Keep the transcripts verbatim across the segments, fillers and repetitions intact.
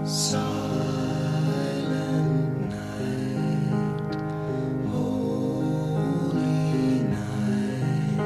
Silent night, holy night,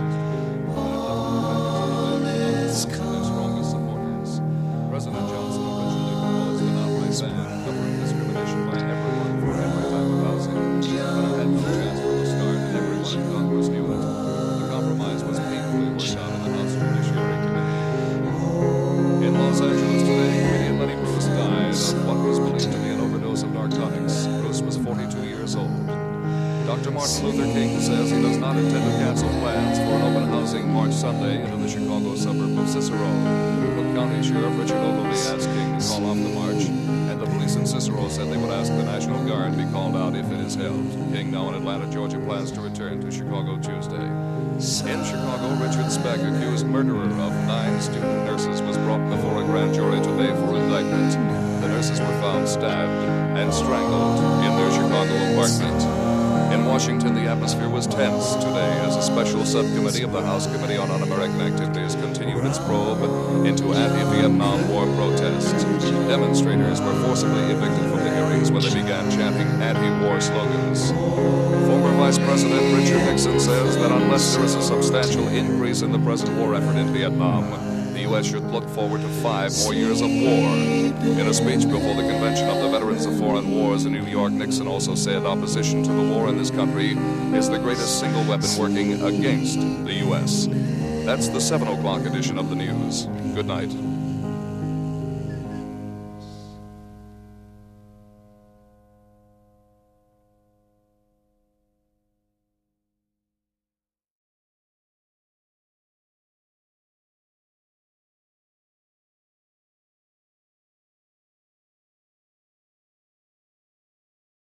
all is calm. President Johnson originally proposed an outright ban covering discrimination by everyone for every type of housing, but it had no chance from the start, and everyone in Congress knew it. The compromise was painfully worked out in the House Judiciary Committee. In Los Angeles today, comedian Lenny Bruce died of what was believed to be an overdose of narcotics. Bruce was forty-two years old. Doctor Martin Luther King says he does not intend to cancel plans for an open housing march Sunday into the Chicago suburb of Cicero. Cook County Sheriff Richard Ogilvie asked King to call off the march, and the police in Cicero said they would ask the National Guard be called out if it is held. King, now in Atlanta, Georgia, plans to return to Chicago Tuesday. In Chicago, Richard Speck, accused murderer of nine student nurses, was brought before a grand jury today for indictment. The nurses were found stabbed and strangled in their Chicago apartment. In Washington, the atmosphere was tense today as a special subcommittee of the House Committee on Un-American Activities continued its probe into anti-Vietnam War protests. Demonstrators were forcibly evicted from the hearings when they began chanting anti-war slogans. Former Vice President Richard Nixon says that unless there is a substantial increase in the present war effort in Vietnam, the U S should look forward to five more years of war. In a speech before the Convention of the Veterans of Foreign Wars in New York, Nixon also said opposition to the war in this country is the greatest single weapon working against the U S. That's the seven o'clock edition of the news. Good night.